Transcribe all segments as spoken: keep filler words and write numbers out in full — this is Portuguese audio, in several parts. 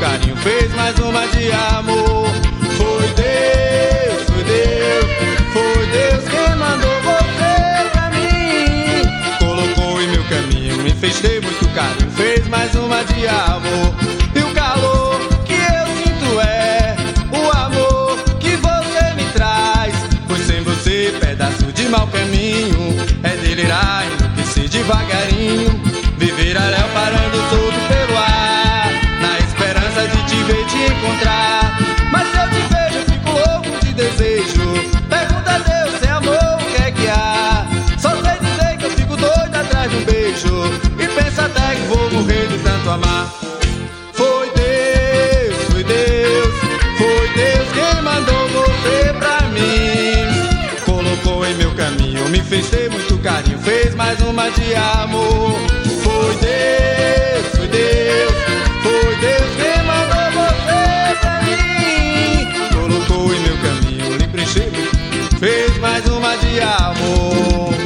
carinho, fez mais uma de amor. Foi Deus, foi Deus, foi Deus quem mandou você pra mim. Colocou em meu caminho, me fez ter muito carinho, fez mais uma de amor. E o calor que eu sinto é o amor que você me traz. Pois sem você, pedaço de mau caminho, é delirar, enlouquecer devagarinho, viver a léu parando solto pelo ar, na esperança de te ver, te encontrar. Mas se eu te vejo, eu fico louco de desejo. Pergunta a Deus se é amor, o que é que há? Só sei dizer que eu fico doido atrás de um beijo, e penso até que vou morrer de tanto amar. Foi Deus, foi Deus, foi Deus quem mandou você pra mim. Colocou em meu caminho, me fez ter muito carinho, fez mais uma de amor. Foi Deus, foi Deus, foi Deus quem mandou você pra mim. Colocou em meu caminho, lhe preencheu, fez mais uma de amor.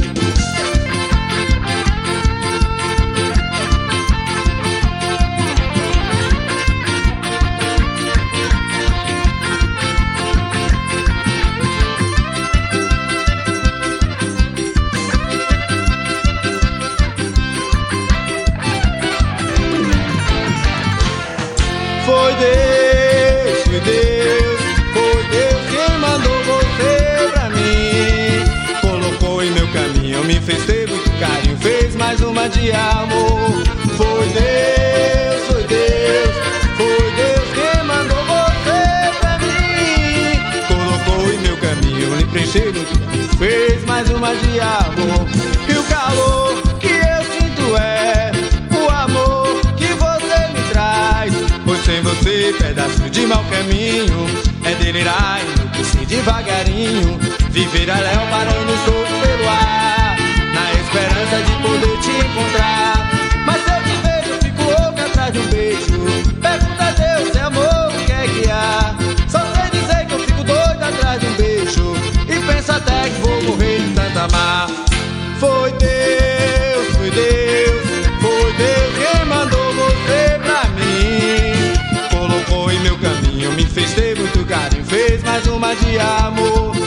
Foi Deus, foi Deus, foi Deus quem mandou você pra mim. Colocou em meu caminho, me fez ter muito carinho, fez mais uma de amor. Foi Deus, foi Deus, foi Deus quem mandou você pra mim. Colocou em meu caminho, me preencheu, fez mais uma de amor. E o calor que eu sinto é o amor que você me traz. Pois sem você, pedaço de mau caminho, é delirar, enlouquecer devagarinho, viver a léu parando solto pelo ar, na esperança de poder te encontrar. Mas se eu te vejo, eu fico louco atrás de um beijo. Pergunta a Deus se é amor, o que é que há? Só sei dizer que eu fico doido atrás de um beijo, e penso até que vou morrer de tanto amar. Foi Deus, foi Deus, foi Deus quem mandou você pra mim. Colocou em meu caminho, me fez ter muito carinho, fez mais uma de amor.